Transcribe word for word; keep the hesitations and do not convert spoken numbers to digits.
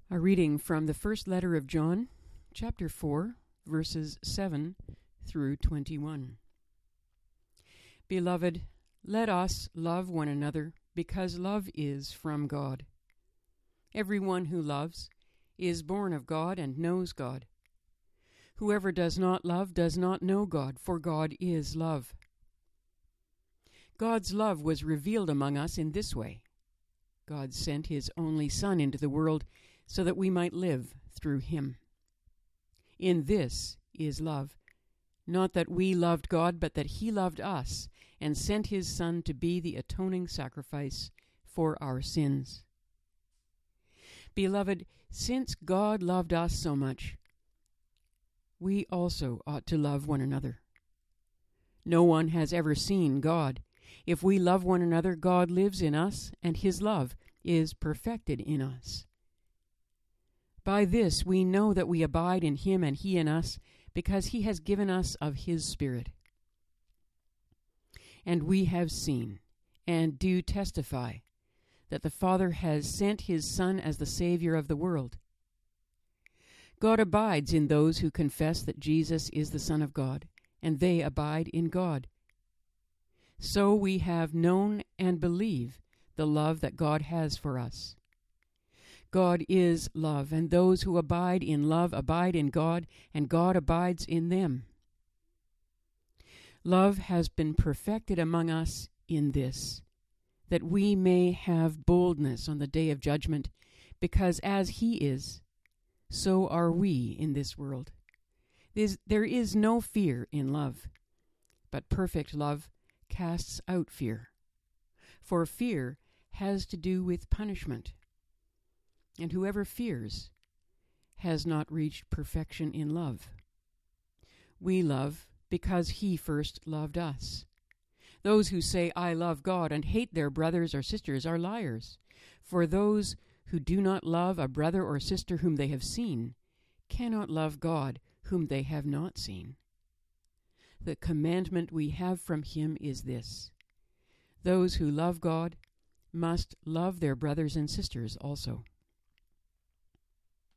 A reading from the first letter of John, chapter four, verses seven through twenty-one. Beloved, let us love one another, because love is from God. Everyone who loves is born of God and knows God. Whoever does not love does not know God, for God is love. God's love was revealed among us in this way. God sent his only Son into the world so that we might live through him. In this is love, not that we loved God, but that he loved us and sent his Son to be the atoning sacrifice for our sins. Beloved, since God loved us so much, we also ought to love one another. No one has ever seen God. If we love one another, God lives in us, and his love is perfected in us. By this we know that we abide in him and he in us, because he has given us of his Spirit. And we have seen and do testify that the Father has sent his Son as the Savior of the world. God abides in those who confess that Jesus is the Son of God, and they abide in God. So we have known and believe the love that God has for us. God is love, and those who abide in love abide in God, and God abides in them. Love has been perfected among us in this, that we may have boldness on the day of judgment, because as he is, so are we in this world. There is no fear in love, but perfect love casts out fear. For fear has to do with punishment, and whoever fears has not reached perfection in love. We love because he first loved us. Those who say, "I love God," and hate their brothers or sisters are liars. For those who do not love a brother or sister whom they have seen cannot love God whom they have not seen. The commandment we have from him is this: those who love God must love their brothers and sisters also.